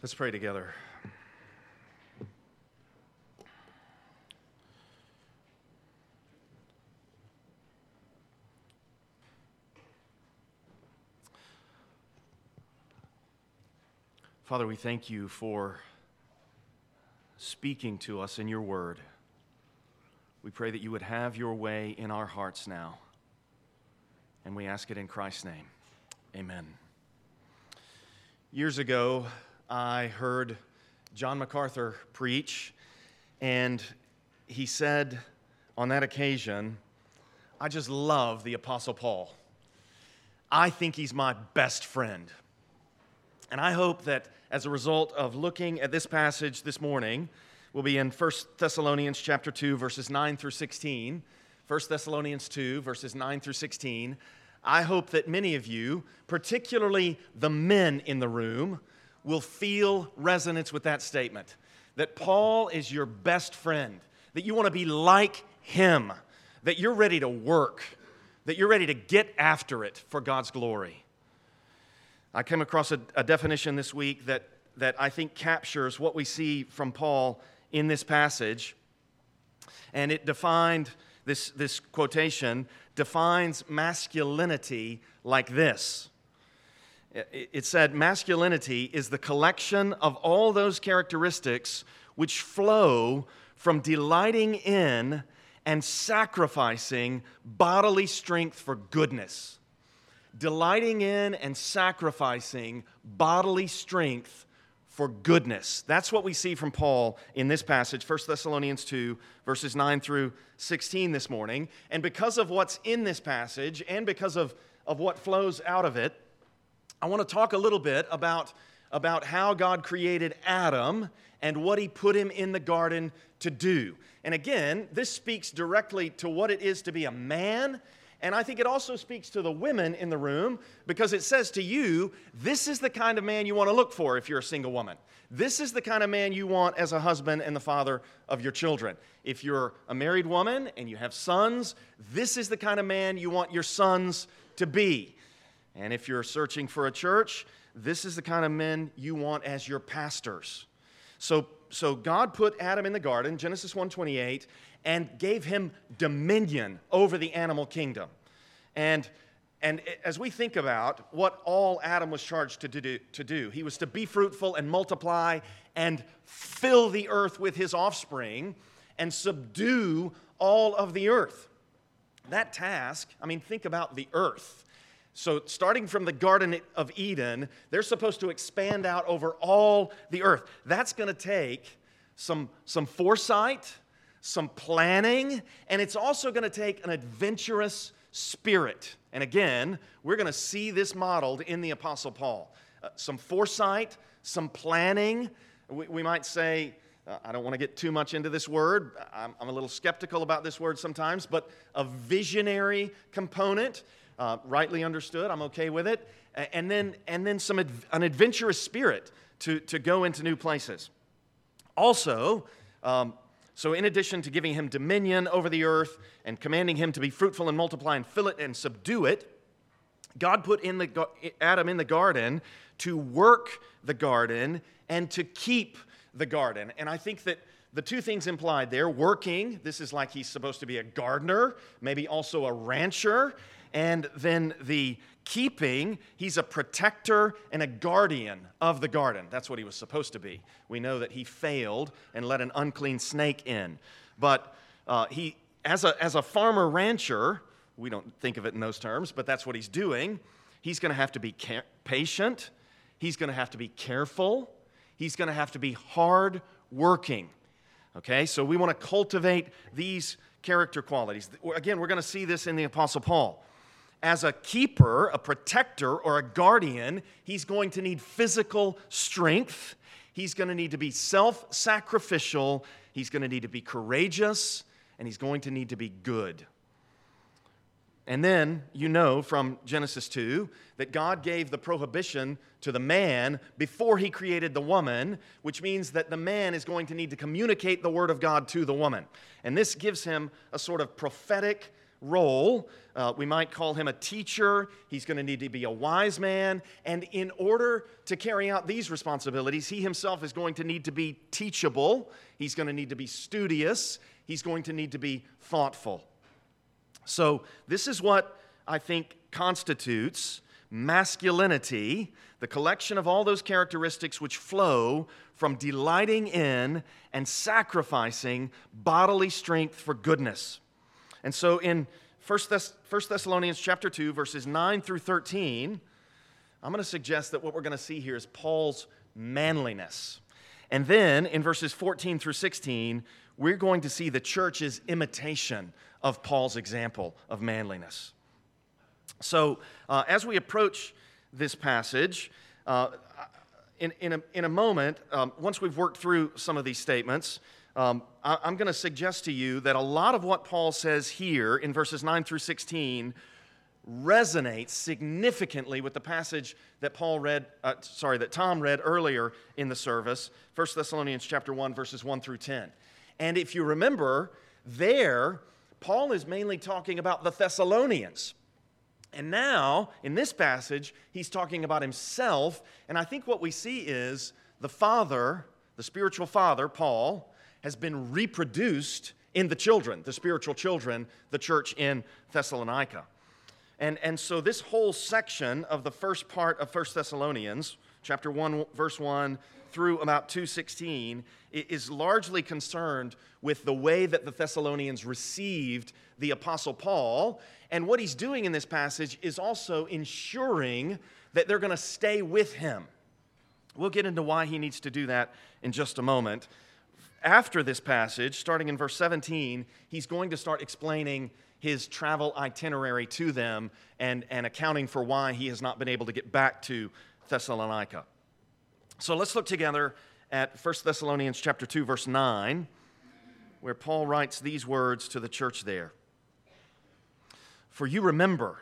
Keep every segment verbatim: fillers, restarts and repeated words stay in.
Let's pray together. Father, we thank you for speaking to us in your word. We pray that you would have your way in our hearts now. And we ask it in Christ's name. Amen. Years ago, I heard John MacArthur preach, and he said on that occasion, I just love the Apostle Paul. I think he's my best friend. And I hope that as a result of looking at this passage this morning, we'll be in First Thessalonians chapter two, verses nine through sixteen. First Thessalonians two, verses nine through sixteen. I hope that many of you, particularly the men in the room, will feel resonance with that statement. That Paul is your best friend. That you want to be like him. That you're ready to work. That you're ready to get after it for God's glory. I came across a, a definition this week that, that I think captures what we see from Paul in this passage. And it defined, this, this quotation, defines masculinity like this. It, it said, masculinity is the collection of all those characteristics which flow from delighting in and sacrificing bodily strength for goodness. Delighting in and sacrificing bodily strength for goodness. That's what we see from Paul in this passage, First Thessalonians two, verses nine through sixteen this morning. And because of what's in this passage and because of, of what flows out of it, I want to talk a little bit about, about how God created Adam and what he put him in the garden to do. And again, this speaks directly to what it is to be a man. And I think it also speaks to the women in the room because it says to you, this is the kind of man you want to look for if you're a single woman. This is the kind of man you want as a husband and the father of your children. If you're a married woman and you have sons, this is the kind of man you want your sons to be. And if you're searching for a church, this is the kind of men you want as your pastors. So, so God put Adam in the garden, Genesis one twenty-eight, and gave him dominion over the animal kingdom. And, and as we think about what all Adam was charged to do, to do, he was to be fruitful and multiply and fill the earth with his offspring and subdue all of the earth. That task, I mean, think about the earth. So starting from the Garden of Eden, they're supposed to expand out over all the earth. That's going to take some, some foresight, some planning, and it's also going to take an adventurous spirit. And again, we're going to see this modeled in the Apostle Paul. Uh, some foresight, some planning. We, we might say, uh, I don't want to get too much into this word. I'm, I'm a little skeptical about this word sometimes, but a visionary component, uh, rightly understood, I'm okay with it. And then, and then some ad, an adventurous spirit to, to go into new places. Also, um, So in addition to giving him dominion over the earth and commanding him to be fruitful and multiply and fill it and subdue it, God put in the, Adam in the garden to work the garden and to keep the garden. And I think that the two things implied there, working, this is like he's supposed to be a gardener, maybe also a rancher, and then the keeping, he's a protector and a guardian of the garden. That's what he was supposed to be. We know that he failed and let an unclean snake in. But uh, he, as a, as a farmer rancher, we don't think of it in those terms, but that's what he's doing. He's going to have to be care- patient. He's going to have to be careful. He's going to have to be hard working. Okay, so we want to cultivate these character qualities. Again, we're going to see this in the Apostle Paul. As a keeper, a protector, or a guardian, he's going to need physical strength. He's going to need to be self-sacrificial. He's going to need to be courageous. And he's going to need to be good. And then, you know from Genesis two, that God gave the prohibition to the man before he created the woman, which means that the man is going to need to communicate the word of God to the woman. And this gives him a sort of prophetic role. Uh, we might call him a teacher. He's going to need to be a wise man. And in order to carry out these responsibilities, he himself is going to need to be teachable. He's going to need to be studious. He's going to need to be thoughtful. So this is what I think constitutes masculinity, the collection of all those characteristics which flow from delighting in and sacrificing bodily strength for goodness. And so in First Thessalonians chapter two, verses nine through thirteen, I'm going to suggest that what we're going to see here is Paul's manliness. And then in verses fourteen through sixteen, we're going to see the church's imitation of Paul's example of manliness. So uh, as we approach this passage, uh, in, in, a, in a moment, um, once we've worked through some of these statements, um, I, I'm going to suggest to you that a lot of what Paul says here in verses nine through sixteen resonates significantly with the passage that Paul read, uh, sorry, that Tom read earlier in the service, First Thessalonians chapter one, verses one through ten. And if you remember, there, Paul is mainly talking about the Thessalonians. And now, in this passage, he's talking about himself. And I think what we see is the father, the spiritual father, Paul, has been reproduced in the children, the spiritual children, the church in Thessalonica. And, and so this whole section of the first part of First Thessalonians, chapter one, verse one, through about two sixteen, is largely concerned with the way that the Thessalonians received the Apostle Paul. And what he's doing in this passage is also ensuring that they're going to stay with him. We'll get into why he needs to do that in just a moment. After this passage, starting in verse seventeen, he's going to start explaining his travel itinerary to them and, and accounting for why he has not been able to get back to Thessalonica. So let's look together at First Thessalonians chapter two, verse nine, where Paul writes these words to the church there. For you remember,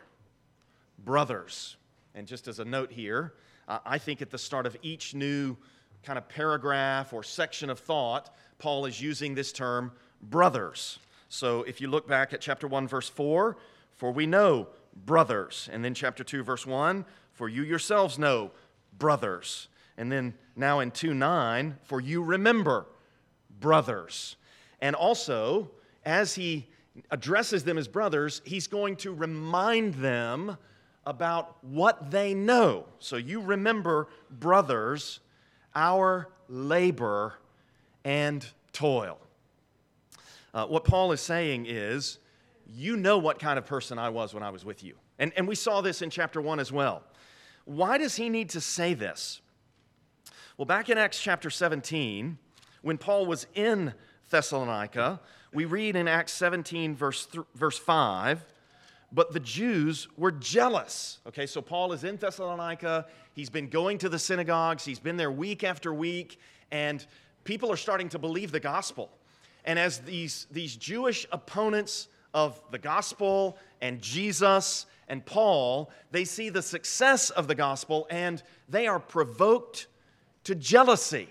brothers, and just as a note here, uh, I think at the start of each new kind of paragraph or section of thought, Paul is using this term, brothers. So if you look back at chapter one, verse four, for we know, brothers. And then chapter two, verse one, for you yourselves know, brothers. And then now in two nine, for you remember, brothers. And also, as he addresses them as brothers, he's going to remind them about what they know. So you remember, brothers, our labor and toil. Uh, what Paul is saying is, you know what kind of person I was when I was with you. And, and we saw this in chapter one as well. Why does he need to say this? Well, back in Acts chapter seventeen, when Paul was in Thessalonica, we read in Acts seventeen, verse, th- verse five, but the Jews were jealous. Okay, so Paul is in Thessalonica. He's been going to the synagogues. He's been there week after week, and people are starting to believe the gospel. And as these, these Jewish opponents of the gospel and Jesus and Paul, they see the success of the gospel, and they are provoked to jealousy.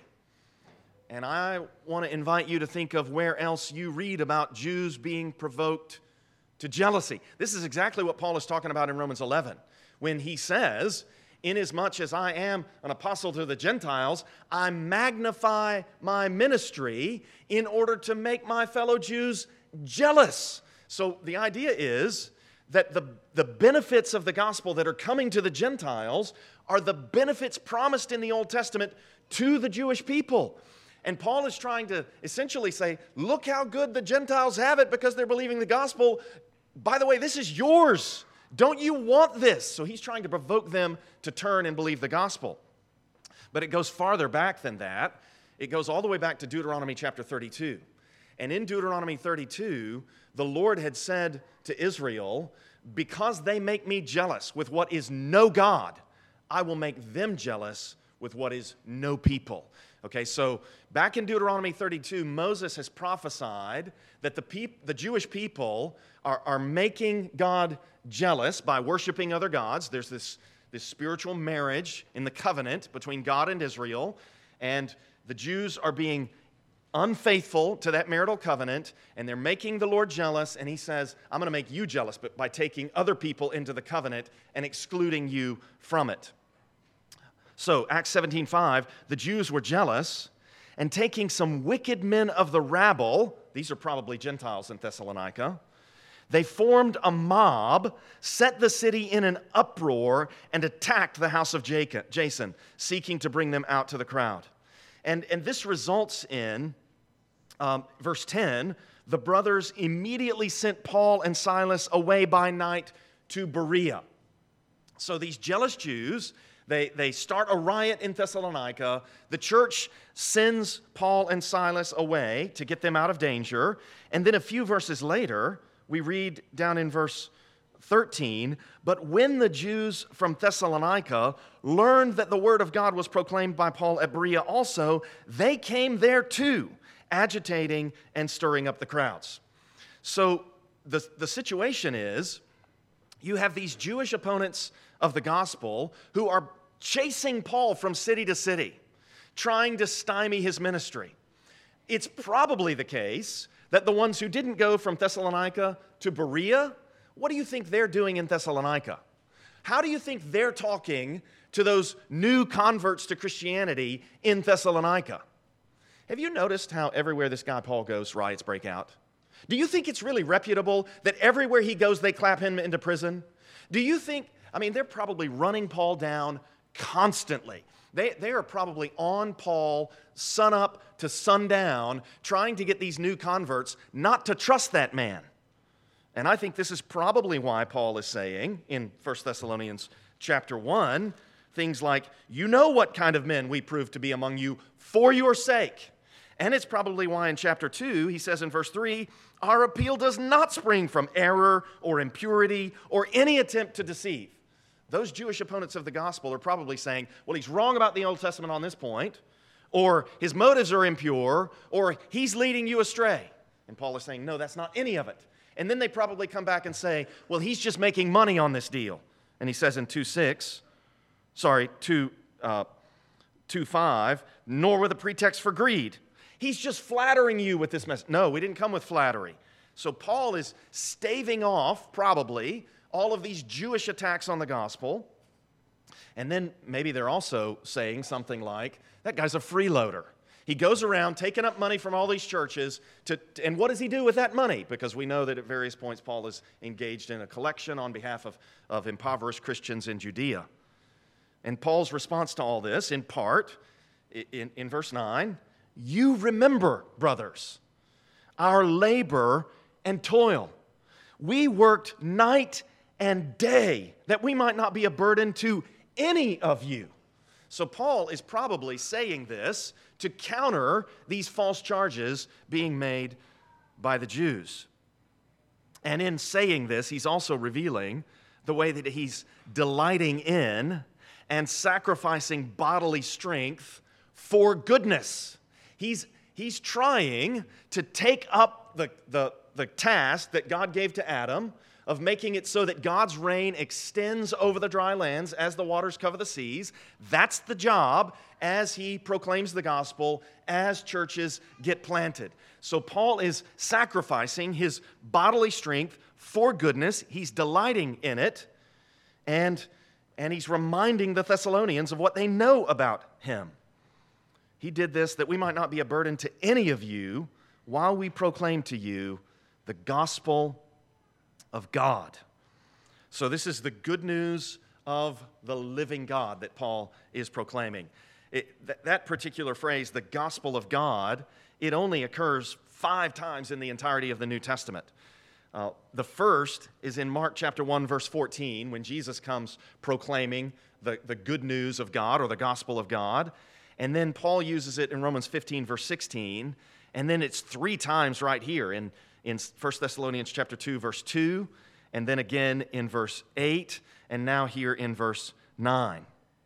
And I want to invite you to think of where else you read about Jews being provoked to jealousy. This is exactly what Paul is talking about in Romans eleven, when he says, inasmuch as I am an apostle to the Gentiles, I magnify my ministry in order to make my fellow Jews jealous. So the idea is that the, the benefits of the gospel that are coming to the Gentiles are the benefits promised in the Old Testament to the Jewish people. And Paul is trying to essentially say, look how good the Gentiles have it because they're believing the gospel. By the way, this is yours. Don't you want this? So he's trying to provoke them to turn and believe the gospel. But it goes farther back than that. It goes all the way back to Deuteronomy chapter thirty-two. And in Deuteronomy thirty-two, the Lord had said to Israel, because they make me jealous with what is no God, I will make them jealous with what is no people. Okay, so back in Deuteronomy thirty-two, Moses has prophesied that the, peop- the Jewish people are, are making God jealous by worshiping other gods. There's this, this spiritual marriage in the covenant between God and Israel, and the Jews are being unfaithful to that marital covenant, and they're making the Lord jealous, and he says, I'm going to make you jealous, but by taking other people into the covenant and excluding you from it. So, Acts seventeen five, the Jews were jealous, and taking some wicked men of the rabble, these are probably Gentiles in Thessalonica, they formed a mob, set the city in an uproar, and attacked the house of Jason, seeking to bring them out to the crowd. And, and this results in, um, verse ten, the brothers immediately sent Paul and Silas away by night to Berea. So these jealous Jews, They, they start a riot in Thessalonica. The church sends Paul and Silas away to get them out of danger. And then a few verses later, we read down in verse thirteen, but when the Jews from Thessalonica learned that the word of God was proclaimed by Paul at Berea also, they came there too, agitating and stirring up the crowds. So the, the situation is, you have these Jewish opponents of the gospel who are chasing Paul from city to city, trying to stymie his ministry. It's probably the case that the ones who didn't go from Thessalonica to Berea, what do you think they're doing in Thessalonica? How do you think they're talking to those new converts to Christianity in Thessalonica? Have you noticed how everywhere this guy Paul goes, riots break out? Do you think it's really reputable that everywhere he goes, they clap him into prison? Do you think, I mean, they're probably running Paul down constantly. They, they are probably on Paul sunup to sundown, trying to get these new converts not to trust that man. And I think this is probably why Paul is saying in First Thessalonians chapter one, things like, you know what kind of men we prove to be among you for your sake. And it's probably why in chapter two, he says in verse three, our appeal does not spring from error or impurity or any attempt to deceive. Those Jewish opponents of the gospel are probably saying, well, he's wrong about the Old Testament on this point, or his motives are impure, or he's leading you astray. And Paul is saying, no, that's not any of it. And then they probably come back and say, well, he's just making money on this deal. And he says in two six, sorry, two, uh, two five, nor with a pretext for greed. He's just flattering you with this message. No, we didn't come with flattery. So Paul is staving off, probably, all of these Jewish attacks on the gospel. And then maybe they're also saying something like, that guy's a freeloader. He goes around taking up money from all these churches, to, and what does he do with that money? Because we know that at various points Paul is engaged in a collection on behalf of, of impoverished Christians in Judea. And Paul's response to all this, in part, in, in verse nine, you remember, brothers, our labor and toil. We worked night and day that we might not be a burden to any of you. So Paul is probably saying this to counter these false charges being made by the Jews. And in saying this, he's also revealing the way that he's delighting in and sacrificing bodily strength for goodness. He's, he's trying to take up the, the, the task that God gave to Adam of making it so that God's reign extends over the dry lands as the waters cover the seas. That's the job as he proclaims the gospel, as churches get planted. So Paul is sacrificing his bodily strength for goodness. He's delighting in it, and, and he's reminding the Thessalonians of what they know about him. He did this that we might not be a burden to any of you while we proclaim to you the gospel of God. So this is the good news of the living God that Paul is proclaiming. It, th- that particular phrase, the gospel of God, it only occurs five times in the entirety of the New Testament. Uh, the first is in Mark chapter one, verse fourteen, when Jesus comes proclaiming the, the good news of God or the gospel of God. And then Paul uses it in Romans fifteen, verse sixteen. And then it's three times right here in in First Thessalonians chapter two, verse two, and then again in verse eight, and now here in verse nine.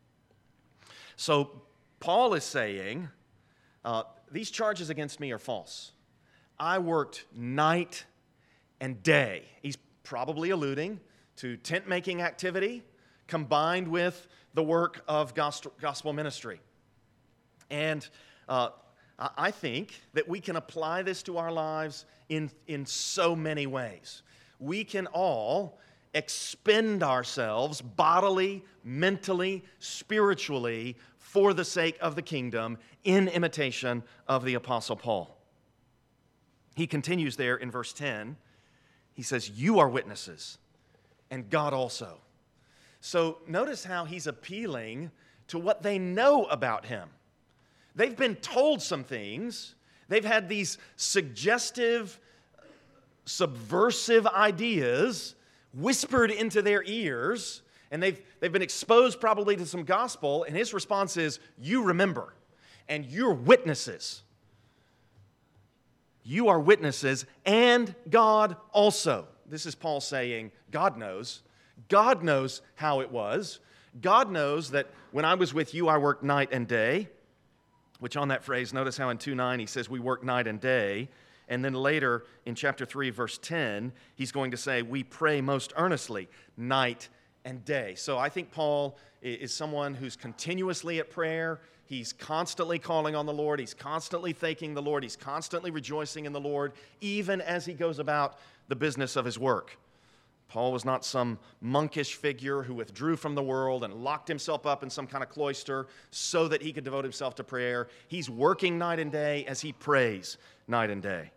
So Paul is saying, uh, these charges against me are false. I worked night and day. He's probably alluding to tent-making activity combined with the work of gospel ministry. And uh, I I think that we can apply this to our lives in, in so many ways. We can all expend ourselves bodily, mentally, spiritually for the sake of the kingdom in imitation of the Apostle Paul. He continues there in verse ten. He says, "You are witnesses, and God also." So notice how he's appealing to what they know about him. They've been told some things. They've had these suggestive, subversive ideas whispered into their ears, and they've, they've been exposed probably to some gospel, and his response is, "You remember, and you're witnesses. You are witnesses, and God also." This is Paul saying, God knows. God knows how it was. God knows that when I was with you, I worked night and day, which on that phrase, notice how in two nine he says we work night and day. And then later in chapter three, verse ten, he's going to say we pray most earnestly night and day. So I think Paul is someone who's continuously at prayer. He's constantly calling on the Lord. He's constantly thanking the Lord. He's constantly rejoicing in the Lord, even as he goes about the business of his work. Paul was not some monkish figure who withdrew from the world and locked himself up in some kind of cloister so that he could devote himself to prayer. He's working night and day as he prays night and day.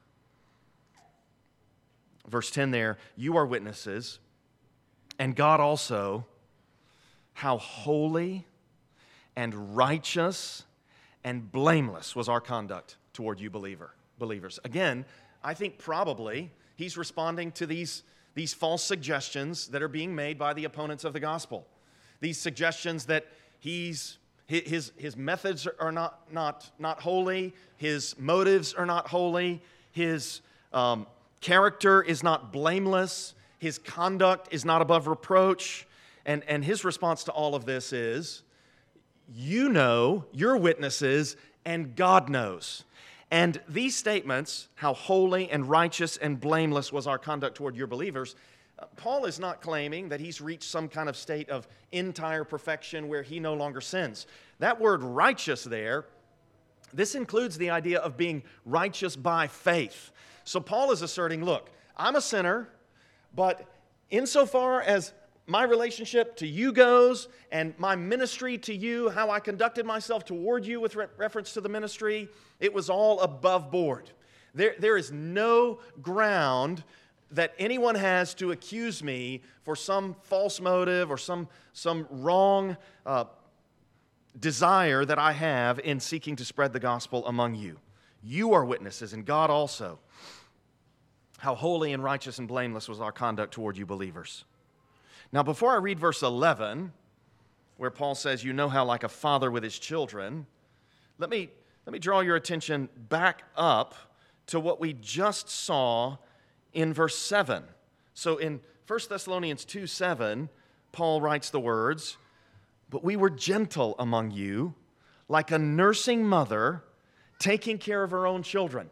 Verse ten there, "You are witnesses, and God also, how holy and righteous and blameless was our conduct toward you believer, believers." Again, I think probably he's responding to these, these false suggestions that are being made by the opponents of the gospel. These suggestions that he's, his, his methods are not, not, not holy, his motives are not holy, his um, character is not blameless, his conduct is not above reproach. And, and his response to all of this is, you know, you're witnesses, and God knows. And these statements, how holy and righteous and blameless was our conduct toward your believers, uh, Paul is not claiming that he's reached some kind of state of entire perfection where he no longer sins. That word righteous there, this includes the idea of being righteous by faith. So Paul is asserting, look, I'm a sinner, but insofar as my relationship to you goes and my ministry to you, how I conducted myself toward you with re- reference to the ministry, it was all above board. There, there is no ground that anyone has to accuse me for some false motive or some, some wrong uh, desire that I have in seeking to spread the gospel among you. You are witnesses, and God also, how holy and righteous and blameless was our conduct toward you believers. Now, before I read verse eleven, where Paul says, you know how like a father with his children, let me, let me draw your attention back up to what we just saw in verse seven. So in First Thessalonians two seven, Paul writes the words, "But we were gentle among you, like a nursing mother taking care of her own children."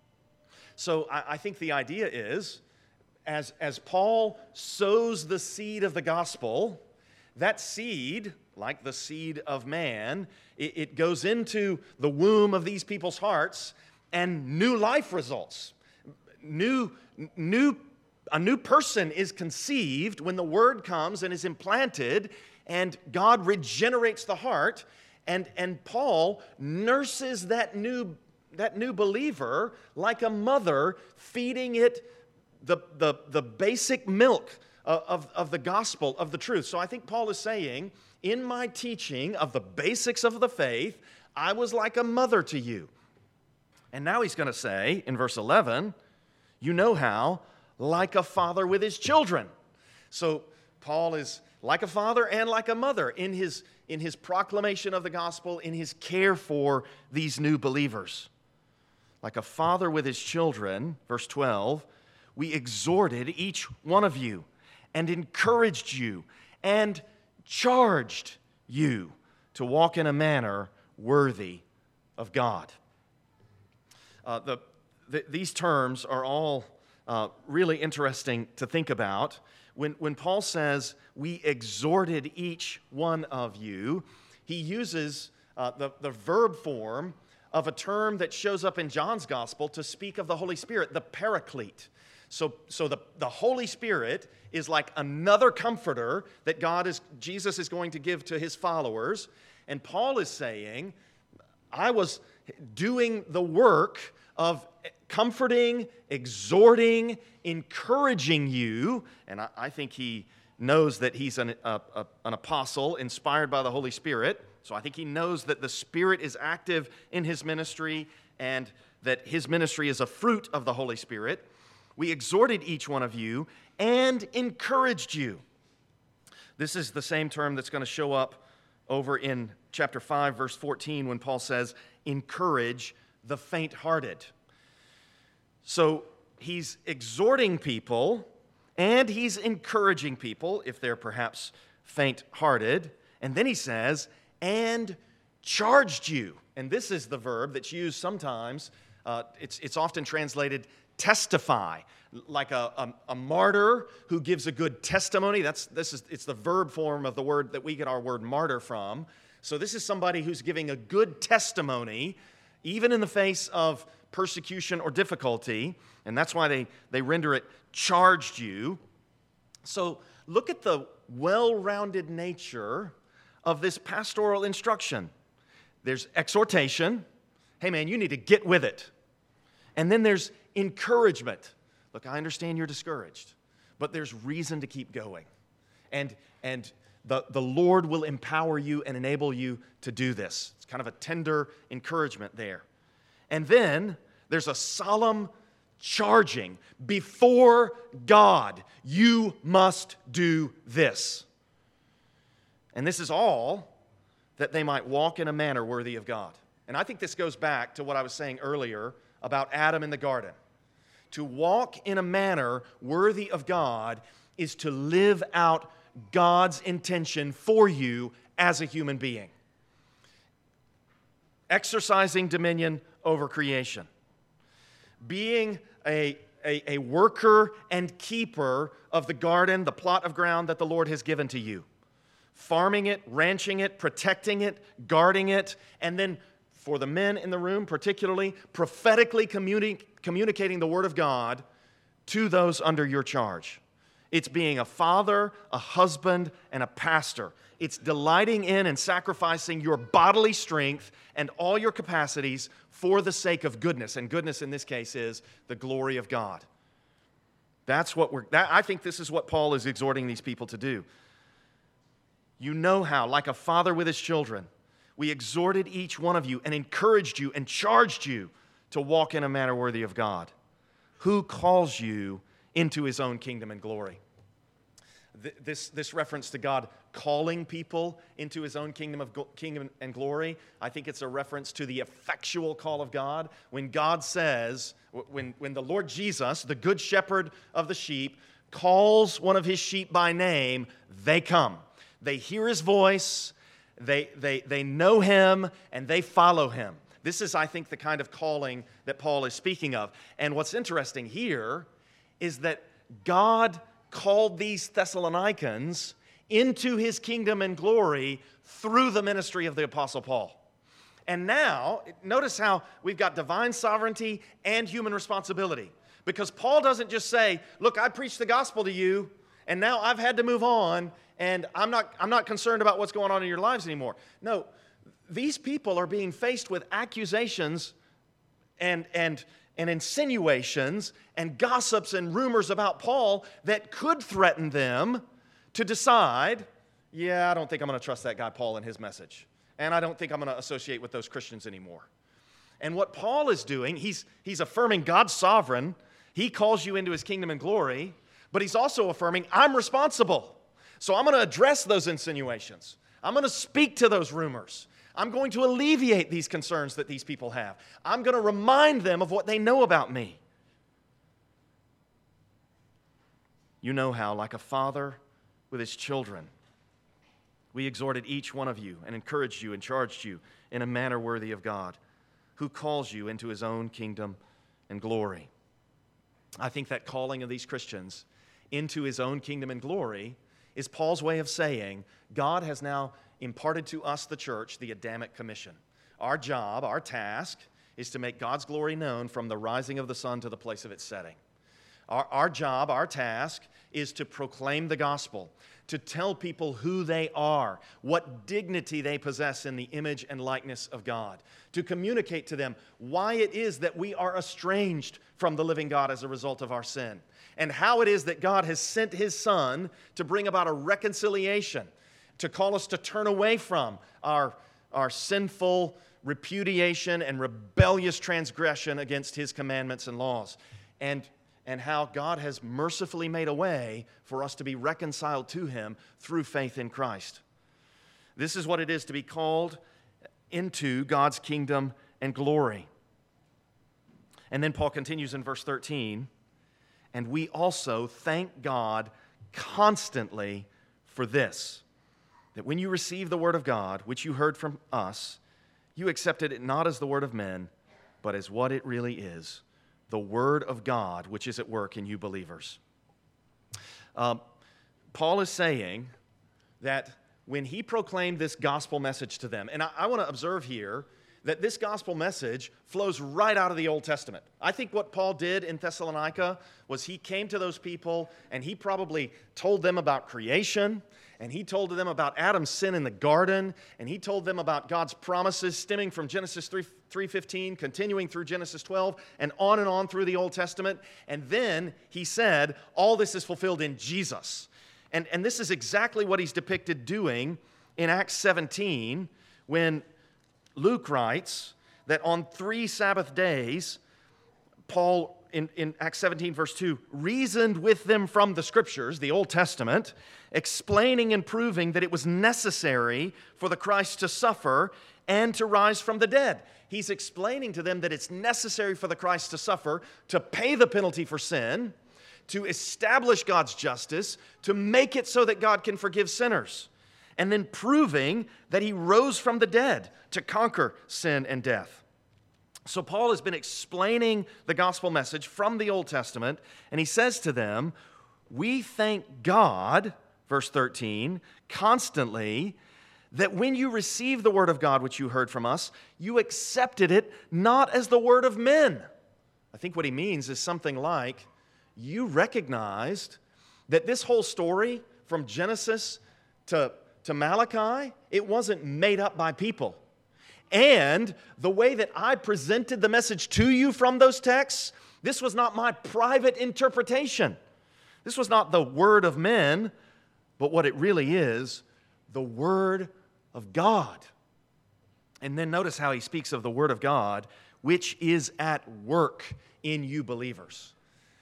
So I, I think the idea is, As, as Paul sows the seed of the gospel, that seed, like the seed of man, it, it goes into the womb of these people's hearts, and new life results. New, new, a new person is conceived when the word comes and is implanted, and God regenerates the heart, and, and Paul nurses that new, that new believer like a mother feeding it The, the, the basic milk of, of the gospel, of the truth. So I think Paul is saying, in my teaching of the basics of the faith, I was like a mother to you. And now he's going to say, in verse eleven, you know how, like a father with his children. So Paul is like a father and like a mother in his, in his proclamation of the gospel, in his care for these new believers. Like a father with his children, verse twelve, we exhorted each one of you and encouraged you and charged you to walk in a manner worthy of God. Uh, the, the, these terms are all uh, really interesting to think about. When, when Paul says, we exhorted each one of you, he uses uh, the, the verb form of a term that shows up in John's gospel to speak of the Holy Spirit, the Paraclete. So, so the, the Holy Spirit is like another comforter that God is, Jesus is going to give to his followers. And Paul is saying, I was doing the work of comforting, exhorting, encouraging you. And I, I think he knows that he's an, a, a, an apostle inspired by the Holy Spirit. So I think he knows that the Spirit is active in his ministry and that his ministry is a fruit of the Holy Spirit. We exhorted each one of you and encouraged you. This is the same term that's going to show up over in chapter five, verse fourteen, when Paul says, encourage the faint-hearted. So he's exhorting people and he's encouraging people if they're perhaps faint-hearted. And then he says, and charged you. And this is the verb that's used sometimes. Uh, it's, it's often translated testify, like a, a, a martyr who gives a good testimony. That's, this is, it's the verb form of the word that we get our word martyr from. So this is somebody who's giving a good testimony, even in the face of persecution or difficulty. And that's why they, they render it charged you. So look at the well-rounded nature of this pastoral instruction. There's exhortation. Hey man, you need to get with it. And then there's encouragement. Look, I understand you're discouraged, but there's reason to keep going. And, and the, the Lord will empower you and enable you to do this. It's kind of a tender encouragement there. And then there's a solemn charging. Before God, you must do this. And this is all that they might walk in a manner worthy of God. And I think this goes back to what I was saying earlier about Adam in the garden. To walk in a manner worthy of God is to live out God's intention for you as a human being. Exercising dominion over creation. Being a, a, a worker and keeper of the garden, the plot of ground that the Lord has given to you. Farming it, ranching it, protecting it, guarding it, and then for the men in the room particularly, prophetically communi- communicating the Word of God to those under your charge. It's being a father, a husband, and a pastor. It's delighting in and sacrificing your bodily strength and all your capacities for the sake of goodness. And goodness in this case is the glory of God. That's what we're, that, I think this is what Paul is exhorting these people to do. You know how, like a father with his children, we exhorted each one of you and encouraged you and charged you to walk in a manner worthy of God, who calls you into his own kingdom and glory. This, this reference to God calling people into his own kingdom of kingdom and glory, I think it's a reference to the effectual call of God. When God says, when, when the Lord Jesus, the good shepherd of the sheep, calls one of his sheep by name, they come. They hear his voice, they, they, they know him, and they follow him. This is, I think, the kind of calling that Paul is speaking of. And what's interesting here is that God called these Thessalonians into his kingdom and glory through the ministry of the Apostle Paul. And now, notice how we've got divine sovereignty and human responsibility. Because Paul doesn't just say, look, I preached the gospel to you, and now I've had to move on, and I'm not, I'm not concerned about what's going on in your lives anymore. No, these people are being faced with accusations and, and, and insinuations and gossips and rumors about Paul that could threaten them to decide, yeah, I don't think I'm going to trust that guy Paul and his message. And I don't think I'm going to associate with those Christians anymore. And what Paul is doing, he's, he's affirming God's sovereign. He calls you into his kingdom and glory. But he's also affirming, I'm responsible. So I'm going to address those insinuations. I'm going to speak to those rumors. I'm going to alleviate these concerns that these people have. I'm going to remind them of what they know about me. You know how, like a father with his children, we exhorted each one of you and encouraged you and charged you in a manner worthy of God, who calls you into his own kingdom and glory. I think that calling of these Christians into his own kingdom and glory is Paul's way of saying God has now imparted to us, the church, the Adamic commission. our job, our task, is to make God's glory known from the rising of the sun to the place of its setting. Our, our job, our task, is to proclaim the gospel, to tell people who they are, what dignity they possess in the image and likeness of God, to communicate to them why it is that we are estranged from the living God as a result of our sin, and how it is that God has sent His Son to bring about a reconciliation, to call us to turn away from our, our sinful repudiation and rebellious transgression against His commandments and laws, and and how God has mercifully made a way for us to be reconciled to Him through faith in Christ. This is what it is to be called into God's kingdom and glory. And then Paul continues in verse thirteen, and we also thank God constantly for this, that when you receive the word of God, which you heard from us, you accepted it not as the word of men, but as what it really is, the word of God, which is at work in you believers. Uh, Paul is saying that when he proclaimed this gospel message to them, and I, I want to observe here that this gospel message flows right out of the Old Testament. I think what Paul did in Thessalonica was he came to those people and he probably told them about creation, and he told them about Adam's sin in the garden, and he told them about God's promises stemming from Genesis three fifteen, continuing through Genesis twelve, and on and on through the Old Testament. And then he said, all this is fulfilled in Jesus. And, and this is exactly what he's depicted doing in Acts seventeen, when Luke writes that on three Sabbath days, Paul, in, in Acts seventeen, verse two, reasoned with them from the Scriptures, the Old Testament, explaining and proving that it was necessary for the Christ to suffer and to rise from the dead. He's explaining to them that it's necessary for the Christ to suffer, to pay the penalty for sin, to establish God's justice, to make it so that God can forgive sinners, and then proving that He rose from the dead to conquer sin and death. So Paul has been explaining the gospel message from the Old Testament, and he says to them, we thank God, verse thirteen, constantly, that when you received the word of God which you heard from us, you accepted it not as the word of men. I think what he means is something like, you recognized that this whole story from Genesis to, to Malachi, it wasn't made up by people. And the way that I presented the message to you from those texts, this was not my private interpretation. This was not the word of men, but what it really is, the word of God. And then notice how he speaks of the word of God, which is at work in you believers.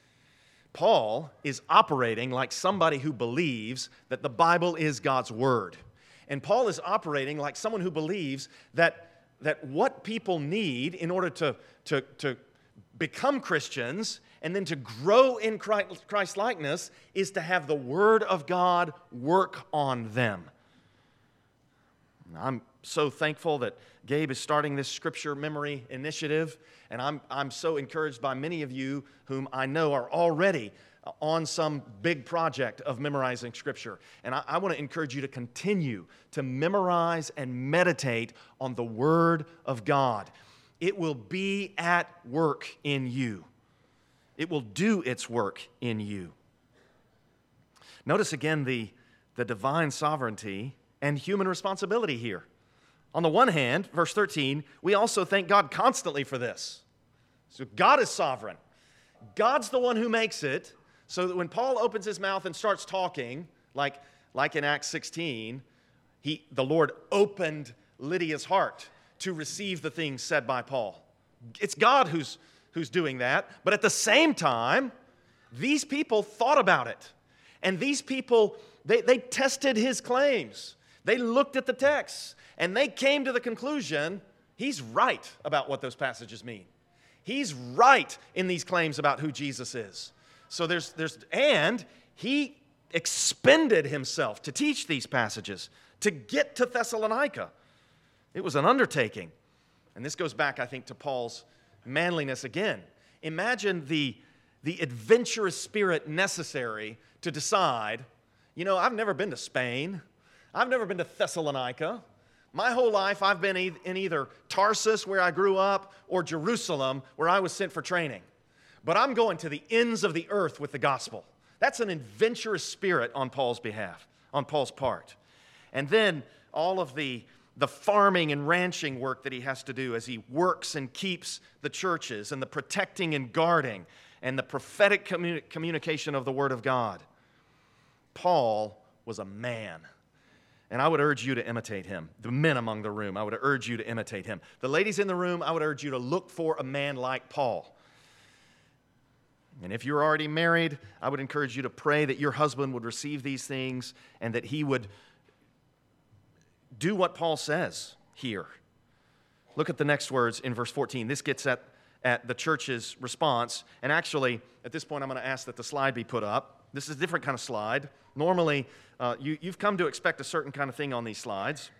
Paul is operating like somebody who believes that the Bible is God's word. And Paul is operating like someone who believes that that what people need in order to, to, to become Christians and then to grow in Christ-likeness is to have the Word of God work on them. I'm so thankful that Gabe is starting this Scripture Memory Initiative, and I'm, I'm so encouraged by many of you whom I know are already on some big project of memorizing Scripture. And I, I want to encourage you to continue to memorize and meditate on the Word of God. It will be at work in you. It will do its work in you. Notice again the, the divine sovereignty and human responsibility here. On the one hand, verse thirteen, we also thank God constantly for this. So God is sovereign. God's the one who makes it, so that when Paul opens his mouth and starts talking, like, like in Acts sixteen, he, the Lord opened Lydia's heart to receive the things said by Paul. It's God who's, who's doing that. But at the same time, these people thought about it. And these people, they, they tested his claims. They looked at the texts, and they came to the conclusion, he's right about what those passages mean. He's right in these claims about who Jesus is. So there's, there's, and he expended himself to teach these passages, to get to Thessalonica. It was an undertaking. And this goes back, I think, to Paul's manliness again. Imagine the, the adventurous spirit necessary to decide, you know, I've never been to Spain. I've never been to Thessalonica. My whole life, I've been in either Tarsus, where I grew up, or Jerusalem, where I was sent for training. But I'm going to the ends of the earth with the gospel. That's an adventurous spirit on Paul's behalf, on Paul's part. And then all of the, the farming and ranching work that he has to do as he works and keeps the churches, and the protecting and guarding, and the prophetic communi- communication of the Word of God. Paul was a man. And I would urge you to imitate him. The men among the room, I would urge you to imitate him. The ladies in the room, I would urge you to look for a man like Paul. And if you're already married, I would encourage you to pray that your husband would receive these things and that he would do what Paul says here. Look at the next words in verse fourteen. This gets at, at the church's response. And actually, at this point, I'm going to ask that the slide be put up. This is a different kind of slide. Normally, uh, you, you've come to expect a certain kind of thing on these slides.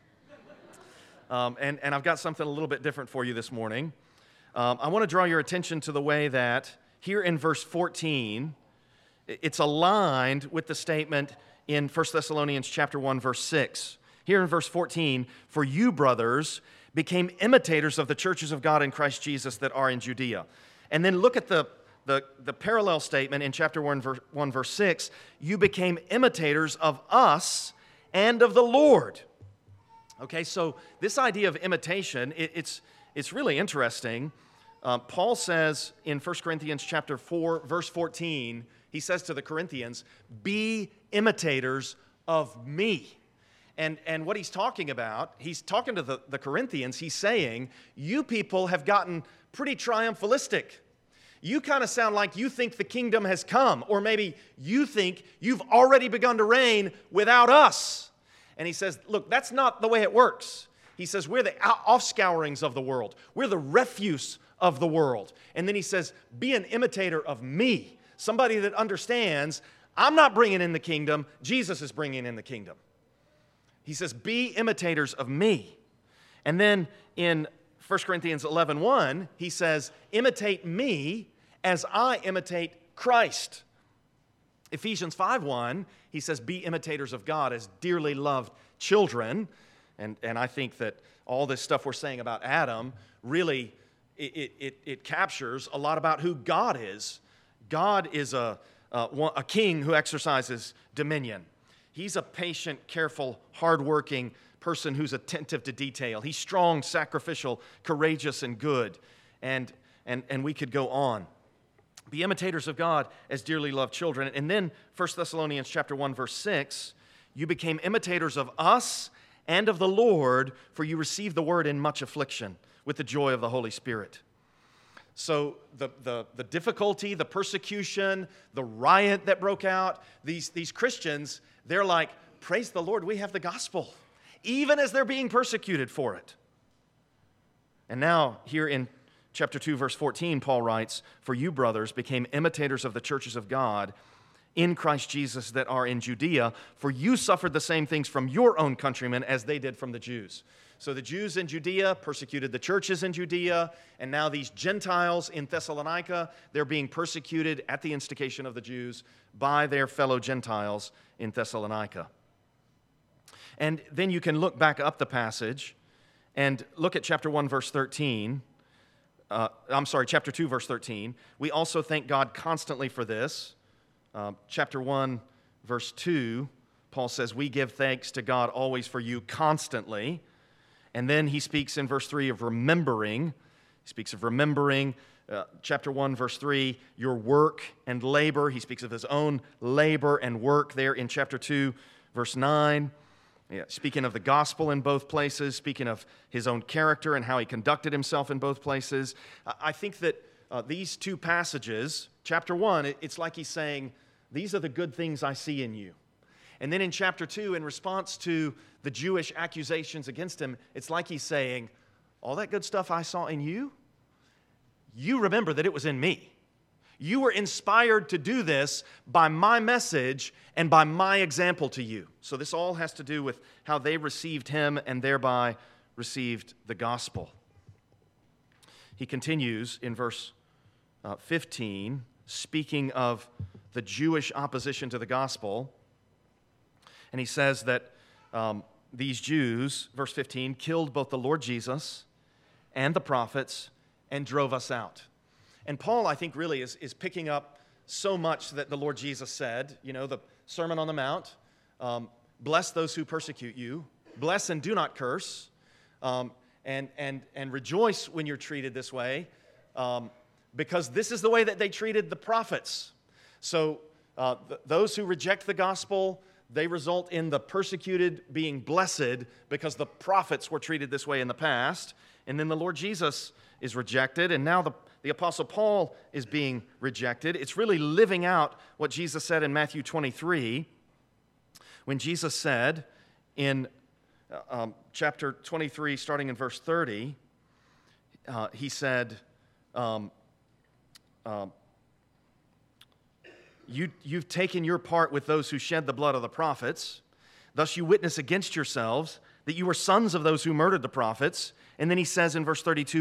Um, and, and I've got something a little bit different for you this morning. Um, I want to draw your attention to the way that here in verse fourteen, it's aligned with the statement in First Thessalonians chapter one, verse six. Here in verse fourteen, for you, brothers, became imitators of the churches of God in Christ Jesus that are in Judea. And then look at the The, the parallel statement in chapter one, verse, one, verse six, you became imitators of us and of the Lord. Okay, so this idea of imitation, it, it's, it's really interesting. Uh, Paul says in First Corinthians chapter four, verse fourteen, he says to the Corinthians, be imitators of me. And, and what he's talking about, he's talking to the, the Corinthians, he's saying, you people have gotten pretty triumphalistic. You kind of sound like you think the kingdom has come, or maybe you think you've already begun to reign without us. And he says, look, that's not the way it works. He says, we're the offscourings of the world. We're the refuse of the world. And then he says, be an imitator of me, somebody that understands I'm not bringing in the kingdom, Jesus is bringing in the kingdom. He says, be imitators of me. And then in First Corinthians eleven one, he says, imitate me as I imitate Christ. Ephesians five one, he says, be imitators of God as dearly loved children. And, and I think that all this stuff we're saying about Adam, really, it, it, it captures a lot about who God is. God is a, a, a king who exercises dominion. He's a patient, careful, hardworking person who's attentive to detail. He's strong, sacrificial, courageous, and good. And, and, and we could go on. Be imitators of God as dearly loved children. And then First Thessalonians chapter one, verse six, you became imitators of us and of the Lord, for you received the word in much affliction with the joy of the Holy Spirit. So the, the, the difficulty, the persecution, the riot that broke out, these, these Christians, they're like, praise the Lord, we have the gospel, even as they're being persecuted for it. And now, here in chapter two, verse fourteen, Paul writes, for you, brothers, became imitators of the churches of God in Christ Jesus that are in Judea, for you suffered the same things from your own countrymen as they did from the Jews. So the Jews in Judea persecuted the churches in Judea, and now these Gentiles in Thessalonica, they're being persecuted at the instigation of the Jews by their fellow Gentiles in Thessalonica. And then you can look back up the passage and look at chapter one, verse thirteen. Uh, I'm sorry, chapter two, verse thirteen. We also thank God constantly for this. Uh, chapter one, verse two, Paul says, we give thanks to God always for you constantly. And then he speaks in verse three of remembering. He speaks of remembering. Uh, chapter one, verse three, your work and labor. He speaks of his own labor and work there in chapter two, verse nine. Yeah, speaking of the gospel in both places, speaking of his own character and how he conducted himself in both places. I think that uh, these two passages, chapter one, it, it's like he's saying, these are the good things I see in you. And then in chapter two, in response to the Jewish accusations against him, it's like he's saying, all that good stuff I saw in you, you remember that it was in me. You were inspired to do this by my message and by my example to you. So this all has to do with how they received him and thereby received the gospel. He continues in verse uh, fifteen, speaking of the Jewish opposition to the gospel. And he says that um, these Jews, verse fifteen, killed both the Lord Jesus and the prophets and drove us out. And Paul, I think, really is, is picking up so much that the Lord Jesus said, you know, the Sermon on the Mount, um, bless those who persecute you, bless and do not curse, um, and, and, and rejoice when you're treated this way, um, because this is the way that they treated the prophets. So uh, th- those who reject the gospel, they result in the persecuted being blessed because the prophets were treated this way in the past. And then the Lord Jesus is rejected, and now the, the Apostle Paul is being rejected. It's really living out what Jesus said in Matthew twenty-three, when Jesus said in uh, um, chapter twenty-three, starting in verse thirty, uh, he said, um, um, You, you've taken your part with those who shed the blood of the prophets. Thus you witness against yourselves that you are sons of those who murdered the prophets. And then he says in verse thirty-two,